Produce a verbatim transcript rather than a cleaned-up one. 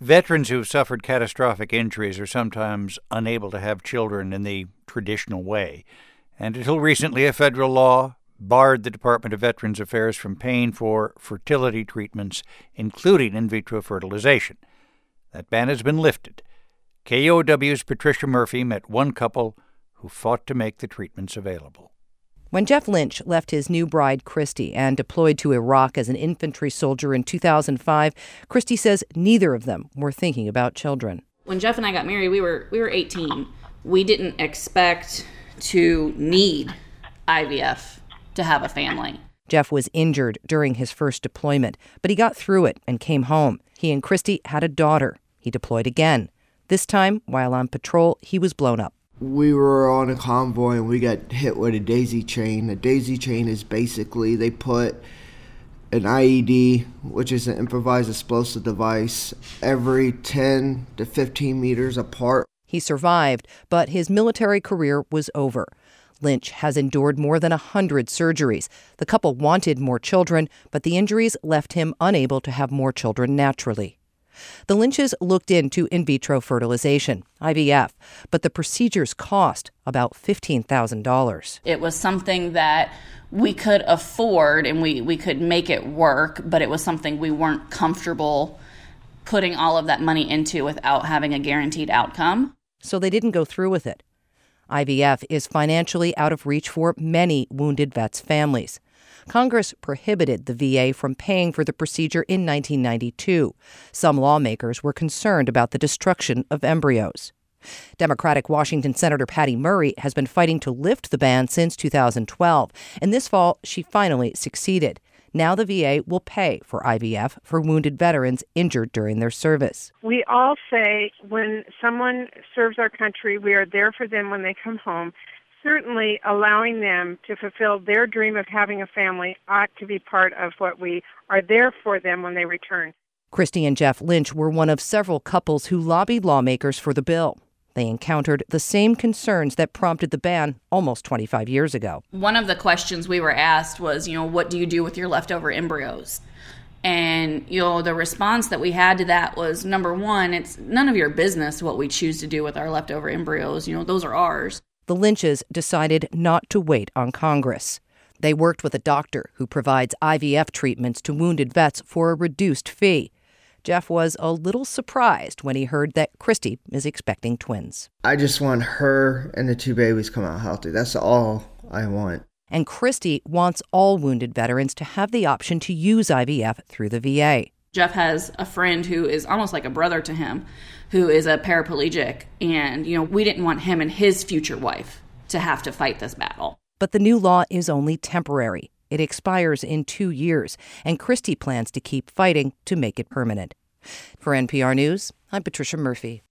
Veterans who've suffered catastrophic injuries are sometimes unable to have children in the traditional way. And until recently, a federal law barred the Department of Veterans Affairs from paying for fertility treatments, including in vitro fertilization. That ban has been lifted. K O W's Patricia Murphy met one couple who fought to make the treatments available. When Jeff Lynch left his new bride, Christy, and deployed to Iraq as an infantry soldier in two thousand five, Christy says neither of them were thinking about children. When Jeff and I got married, we were we were eighteen. We didn't expect to need I V F to have a family. Jeff was injured during his first deployment, but he got through it and came home. He and Christy had a daughter. He deployed again. This time, while on patrol, he was blown up. We were on a convoy and we got hit with a daisy chain. A daisy chain is basically they put an I E D, which is an improvised explosive device, every ten to fifteen meters apart. He survived, but his military career was over. Lynch has endured more than one hundred surgeries. The couple wanted more children, but the injuries left him unable to have more children naturally. The Lynches looked into in vitro fertilization, I V F, but the procedures cost about fifteen thousand dollars. It was something that we could afford and we, we could make it work, but it was something we weren't comfortable putting all of that money into without having a guaranteed outcome. So they didn't go through with it. I V F is financially out of reach for many wounded vets' families. Congress prohibited the V A from paying for the procedure in nineteen ninety-two. Some lawmakers were concerned about the destruction of embryos. Democratic Washington Senator Patty Murray has been fighting to lift the ban since two thousand twelve, and this fall she finally succeeded. Now the V A will pay for I V F for wounded veterans injured during their service. We all say when someone serves our country, we are there for them when they come home. Certainly allowing them to fulfill their dream of having a family ought to be part of what we are there for them when they return. Christy and Jeff Lynch were one of several couples who lobbied lawmakers for the bill. They encountered the same concerns that prompted the ban almost twenty-five years ago. One of the questions we were asked was, you know, what do you do with your leftover embryos? And, you know, the response that we had to that was, number one, it's none of your business what we choose to do with our leftover embryos. You know, those are ours. The Lynches decided not to wait on Congress. They worked with a doctor who provides I V F treatments to wounded vets for a reduced fee. Jeff was a little surprised when he heard that Christy is expecting twins. I just want her and the two babies come out healthy. That's all I want. And Christy wants all wounded veterans to have the option to use I V F through the V A. Jeff has a friend who is almost like a brother to him, who is a paraplegic. And, you know, we didn't want him and his future wife to have to fight this battle. But the new law is only temporary. It expires in two years, and Christy plans to keep fighting to make it permanent. For N P R News, I'm Patricia Murphy.